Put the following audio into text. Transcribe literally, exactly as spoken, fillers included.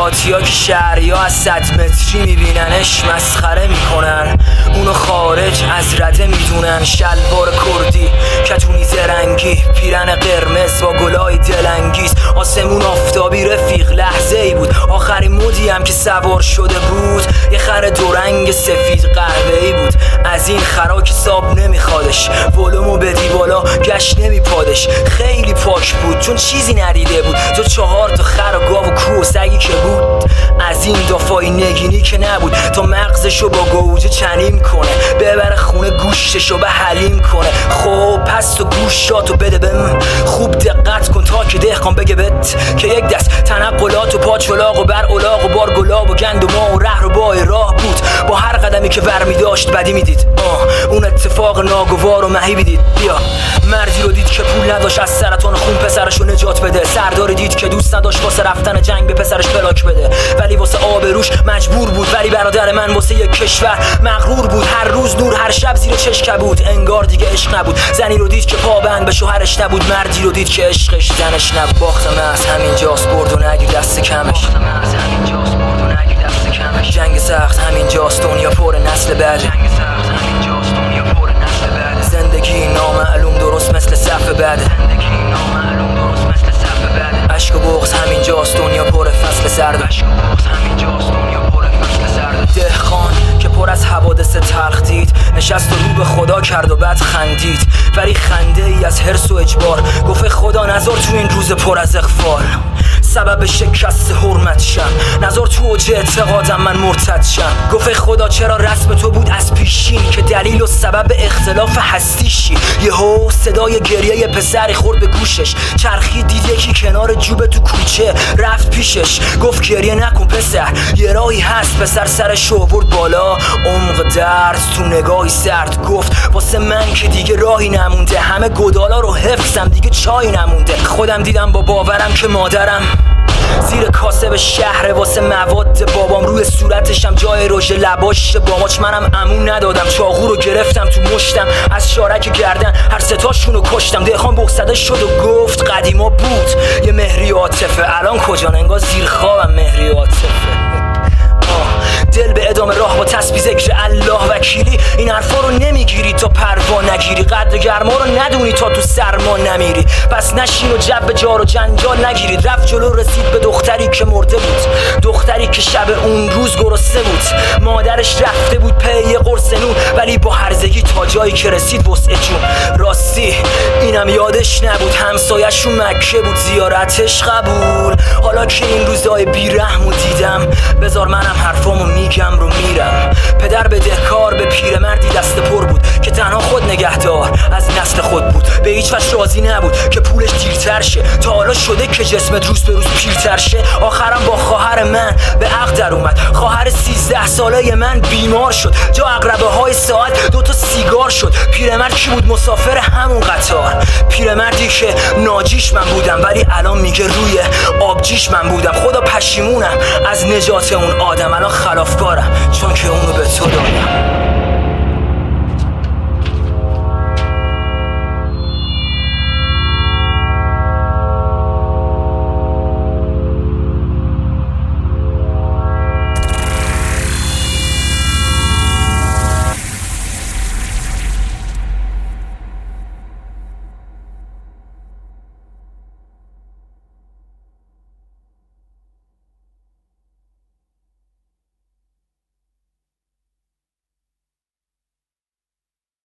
دهاتیا که شهریا از صد متری میبیننش مسخره میکنن، اونو خارج از رده میدونن. شلوار کردی، کتونی زرنگی، پیرن قرمز با گلای دلانگیز، آسمون آفتابی رفیق لحظه ای بود. آخرین مودی هم که سوار شده بود یه خر دورنگ سفید قهوه‌ای بود. از این خرا که ساب نمیخوادش، ولومو بدی بالا گشت نمیپادش. خیلی پاک بود چون چیزی ندیده بود، تو چهار تا خر و گاو و کو و سگی که بود. از این دافای نگینی که نبود تا مغزشو با گوجه چنیم کنه، ببره خونه گوشتشو به حلیم کنه. خب پس تو گوشاتو بده بهم، خوب دقت کن تا که دهقان بگه بت که یک دست تنقلات و پاچلاق و بر اولاق و بار گلاب و گند و ما و ره و با راه بود. با هر قدمی که ورمی داشت بدی میدید، آه اون اتفاق ناگوار و مهیبی دید. بیا مردی رو دید که پول نداشت از سرطان خون پسرشو نجات بده، سرداری دید که دوست نداشت واسه رفتن جنگ به پسرش پلاک بده، ولی واسه آبروش مجبور بود. ولی برادر من واسه یک کشور مغرور بود، هر روز نور هر شب زیر چشم بود. انگار دیگه عشق نبود، زنی رو دید که پابند به شوهرش نبود، مردی رو دید که عشقش زنش نبود. باختم از همینجاست برد و نگیر دست کمش، جنگ سخت همینجاست دنیا پر نسل بعد، زندگی نامعلوم درست مثل صف بعد، عشق و بغض همینجاست دنیا پر فصل سرد. دهقان که پر از حوادث تلخ دید، نشست و رو به خدا کرد و بعد خندید، ولی خنده ای از حرص و اجبار. گفت خدا نذار تو این روز پر از اغفال سبب شکست حرمت شم، نذار تو اوج اعتقادم من مرتد شم. گفت خدا چرا رسم تو بود از پیشین که دلیل و سبب اختلاف هستیشی. یهو صدای گریه پسری خورد به گوشش، چرخی دید یکی کنار جوب تو کوچه، رفت پیشش گفت گریه نکن پسر، یه راهی هست. پسر سرش آورد بالا، عمق درد تو نگاهی سرد، گفت واسه من که دیگه راهی نمونده، همه گدالا رو حفظم دیگه چایی نمونده. خودم دیدم با باورم که مادرم زیر کاسب شهر واسه مواد بابام، روی صورتشم جای رژ لباش باماچ. منم امون ندادم، چاقو رو گرفتم تو مشتم، از شارک گردن هر ستاشونو کشتم. دهقان بغزده شد و گفت قدیما بود یه مهری عاطفه، الان کجا؟ انگار زیر خوابم مهری عاطفه. دل به ادامه راه با تسبیح ذکر الله وکیلی، این حرفا رو نمیگیری تا پروا نگیری، قدر گرما رو ندونی تا تو سرما نمیری. پس نشین و جب جار و جنجال نگیرید. رفت جلو رسید به دختری که مرده بود، دختری که شب اون روز گرسنه بود. مادرش رفته بود پی یه قرص نون، ولی با هرزگی تا جایی که رسید وسع جون. راستی اینم یادش نبود همسایه‌شون مکه بود، زیارتش قبول. حالا که این روزای بیرحمو دیدم، بذار منم حرفامو میگم رو میرم. پدر بدهکار به پیرمردی دست پر بود که تنها خود نگهدار از نسل خود بود. به هیچ وجه راضی نبود که پولش دیرتر شه، تا حالا شده که جسمت روز به روز پیرتر شه. آخرم با خواهر من به عقد در اومد، خواهر سیزده ساله من بیمار شد، جا عقربه های ساعت دوتا سیگار شد. پیرمرد کی بود؟ مسافر همون قطار. پیرمردی که ناجیش من بودم، ولی الان میگه روی آبجیش من بودم. خدا پشیمونم از نجات اون آدم، الان خلافکارم چون که اونو به تو دادم.